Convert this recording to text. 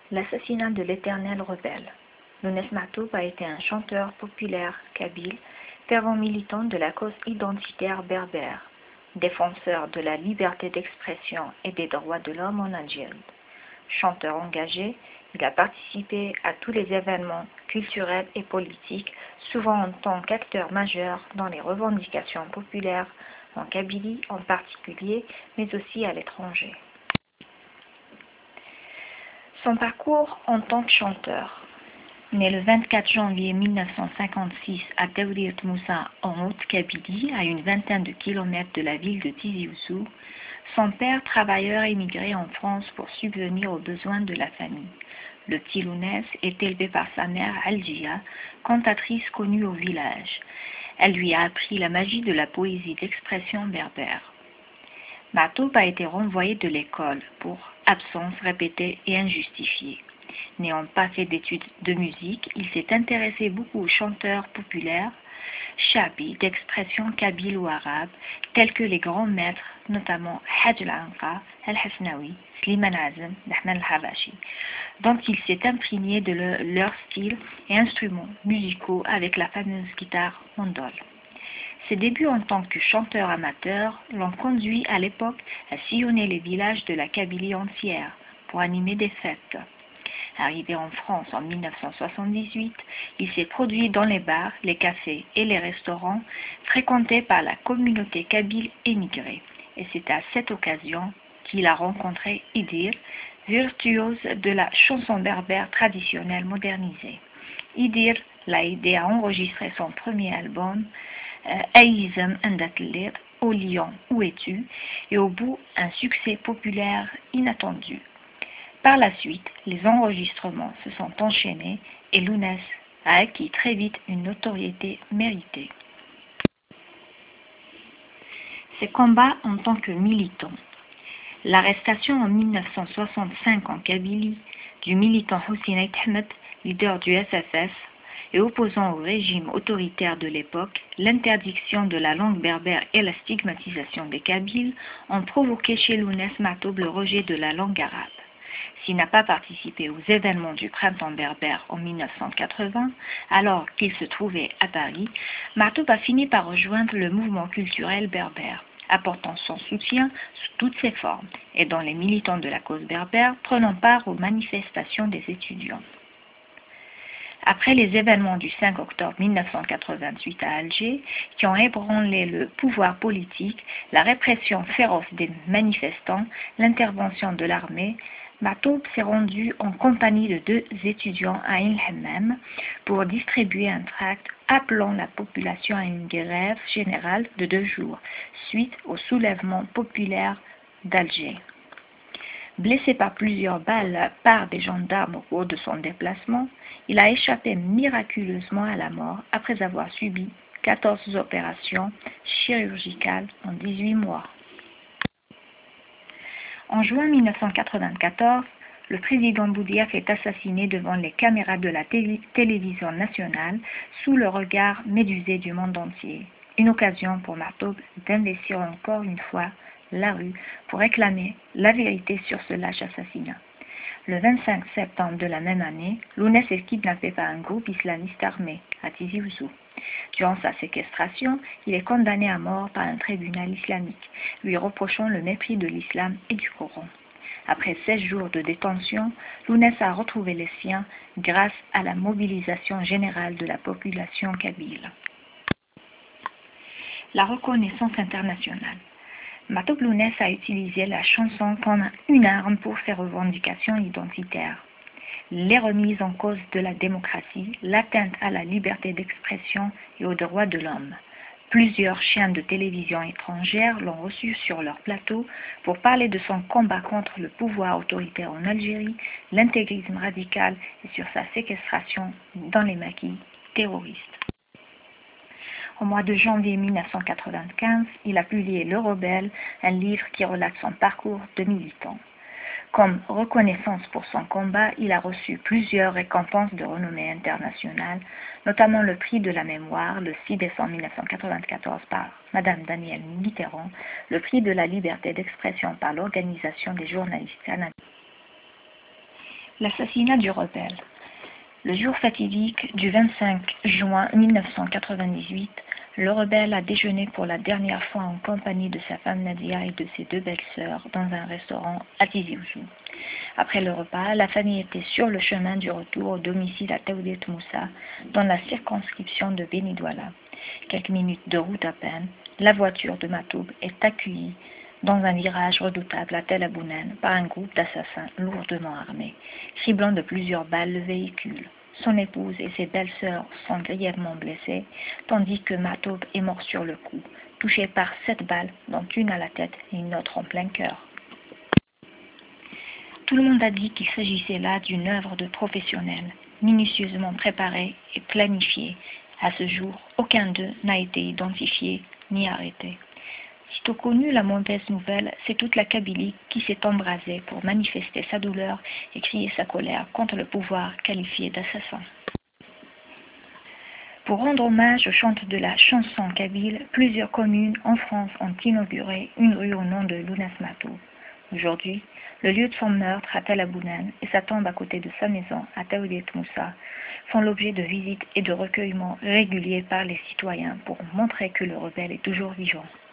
L'assassinat de l'Éternel rebelle. Lounès Mahtoub a été un chanteur populaire kabyle, fervent militant de la cause identitaire berbère, défenseur de la liberté d'expression et des droits de l'homme en Algérie. Chanteur engagé, il a participé à tous les événements culturels et politiques, souvent en tant qu'acteur majeur dans les revendications populaires, en Kabylie en particulier, mais aussi à l'étranger. Son parcours en tant que chanteur. Né le 24 janvier 1956 à Taourir Moussa en Haute-Kabylie, à une vingtaine de kilomètres de la ville de Tizi Ouzou, son père, travailleur, émigré en France pour subvenir aux besoins de la famille. Le petit Lounès est élevé par sa mère Algia, cantatrice connue au village. Elle lui a appris la magie de la poésie d'expression berbère. Mahtoub a été renvoyé de l'école pour absence répétée et injustifiée. N'ayant pas fait d'études de musique, il s'est intéressé beaucoup aux chanteurs populaires, chabi d'expression kabyle ou arabe, tels que les grands maîtres, notamment Hadj al-Anqa, al-Hasnaoui, Slimane Azem, Ahmed al-Habashi, dont il s'est imprégné de leur style et instruments musicaux avec la fameuse guitare mandole. Ses débuts en tant que chanteur amateur l'ont conduit à l'époque à sillonner les villages de la Kabylie entière pour animer des fêtes. Arrivé en France en 1978, il s'est produit dans les bars, les cafés et les restaurants fréquentés par la communauté kabyle émigrée. Et c'est à cette occasion qu'il a rencontré Idir, virtuose de la chanson berbère traditionnelle modernisée. Idir l'a aidé à enregistrer son premier album, Aïzem Andatlir, Au Lion, où es-tu? Et au bout, un succès populaire inattendu. Par la suite, les enregistrements se sont enchaînés et Lounès a acquis très vite une notoriété méritée. Ses combats en tant que militant. L'arrestation en 1965 en Kabylie du militant Hussein Ait Ahmed, leader du SFS, et opposant au régime autoritaire de l'époque, l'interdiction de la langue berbère et la stigmatisation des Kabyles ont provoqué chez Lounès Mahtoub le rejet de la langue arabe. S'il n'a pas participé aux événements du printemps berbère en 1980, alors qu'il se trouvait à Paris, Mahtoub a fini par rejoindre le mouvement culturel berbère, apportant son soutien sous toutes ses formes, et dont les militants de la cause berbère prenant part aux manifestations des étudiants. Après les événements du 5 octobre 1988 à Alger, qui ont ébranlé le pouvoir politique, la répression féroce des manifestants, l'intervention de l'armée, Mahtoub s'est rendu en compagnie de 2 étudiants à El Hammam pour distribuer un tract appelant la population à une grève générale de 2 jours, suite au soulèvement populaire d'Alger. Blessé par plusieurs balles par des gendarmes au cours de son déplacement, il a échappé miraculeusement à la mort après avoir subi 14 opérations chirurgicales en 18 mois. En juin 1994, le président Boudiaf est assassiné devant les caméras de la télévision nationale sous le regard médusé du monde entier. Une occasion pour Mahtoub d'investir encore une fois la rue pour réclamer la vérité sur ce lâche assassinat. Le 25 septembre de la même année, Lounès est kidnappé par un groupe islamiste armé à Tizi Ouzou. Durant sa séquestration, il est condamné à mort par un tribunal islamique, lui reprochant le mépris de l'islam et du Coran. Après 16 jours de détention, Lounès a retrouvé les siens grâce à la mobilisation générale de la population kabyle. La reconnaissance internationale. Mahtoub Lounès a utilisé la chanson comme une arme pour ses revendications identitaires. Les remises en cause de la démocratie, l'atteinte à la liberté d'expression et aux droits de l'homme. Plusieurs chaînes de télévision étrangères l'ont reçu sur leur plateau pour parler de son combat contre le pouvoir autoritaire en Algérie, l'intégrisme radical et sur sa séquestration dans les maquis terroristes. Au mois de janvier 1995, il a publié Le Rebelle, un livre qui relate son parcours de militant. Comme reconnaissance pour son combat, il a reçu plusieurs récompenses de renommée internationale, notamment le prix de la mémoire le 6 décembre 1994 par Madame Danielle Mitterrand, le prix de la liberté d'expression par l'Organisation des journalistes canadiens. L'assassinat du rebelle. Le jour fatidique du 25 juin 1998, le rebelle a déjeuné pour la dernière fois en compagnie de sa femme Nadia et de ses deux belles-sœurs dans un restaurant à Tizi Ouzou. Après le repas, la famille était sur le chemin du retour au domicile à Taoudet Moussa, dans la circonscription de Beni Douala. Quelques minutes de route à peine, la voiture de Matoub est accueillie dans un virage redoutable à Tel Abounen par un groupe d'assassins lourdement armés, criblant de plusieurs balles le véhicule. Son épouse et ses belles-sœurs sont grièvement blessées, tandis que Matoub est mort sur le coup, touché par 7 balles, dont une à la tête et une autre en plein cœur. Tout le monde a dit qu'il s'agissait là d'une œuvre de professionnels, minutieusement préparée et planifiée. À ce jour, aucun d'eux n'a été identifié ni arrêté. Sitôt connue la mauvaise nouvelle, c'est toute la Kabylie qui s'est embrasée pour manifester sa douleur et crier sa colère contre le pouvoir qualifié d'assassin. Pour rendre hommage au chanteur de la chanson kabyle, plusieurs communes en France ont inauguré une rue au nom de Lounas Matoub. Aujourd'hui, le lieu de son meurtre à Tel Abounen et sa tombe à côté de sa maison à Taoudet Moussa font l'objet de visites et de recueillements réguliers par les citoyens pour montrer que le rebelle est toujours vivant.